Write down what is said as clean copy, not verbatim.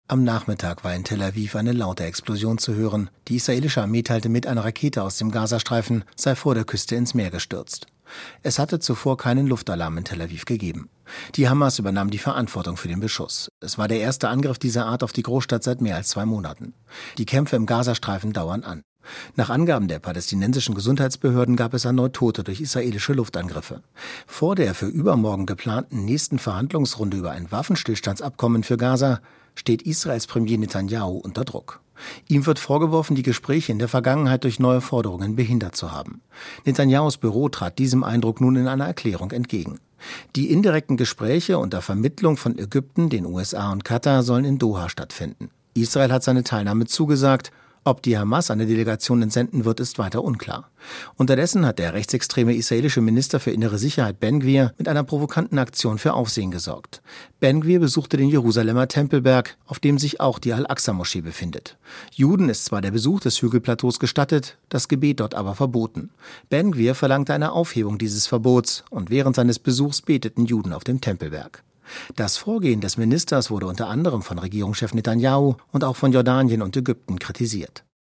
Am Nachmittag war in Tel Aviv eine laute Explosion zu hören. Die israelische Armee teilte mit, eine Rakete aus dem Gazastreifen sei vor der Küste ins Meer gestürzt. Es hatte zuvor keinen Luftalarm in Tel Aviv gegeben. Die Hamas übernahm die Verantwortung für den Beschuss. Es war der erste Angriff dieser Art auf die Großstadt seit mehr als 2 Monaten. Die Kämpfe im Gazastreifen dauern an. Nach Angaben der palästinensischen Gesundheitsbehörden gab es erneut Tote durch israelische Luftangriffe. Vor der für übermorgen geplanten nächsten Verhandlungsrunde über ein Waffenstillstandsabkommen für Gaza steht Israels Premier Netanyahu unter Druck. Ihm wird vorgeworfen, die Gespräche in der Vergangenheit durch neue Forderungen behindert zu haben. Netanyahus Büro trat diesem Eindruck nun in einer Erklärung entgegen. Die indirekten Gespräche unter Vermittlung von Ägypten, den USA und Katar sollen in Doha stattfinden. Israel hat seine Teilnahme zugesagt. Ob die Hamas eine Delegation entsenden wird, ist weiter unklar. Unterdessen hat der rechtsextreme israelische Minister für innere Sicherheit Ben Gvir mit einer provokanten Aktion für Aufsehen gesorgt. Ben Gvir besuchte den Jerusalemer Tempelberg, auf dem sich auch die Al-Aqsa-Moschee befindet. Juden ist zwar der Besuch des Hügelplateaus gestattet, das Gebet dort aber verboten. Ben Gvir verlangte eine Aufhebung dieses Verbots und während seines Besuchs beteten Juden auf dem Tempelberg. Das Vorgehen des Ministers wurde unter anderem von Regierungschef Netanyahu und auch von Jordanien und Ägypten kritisiert.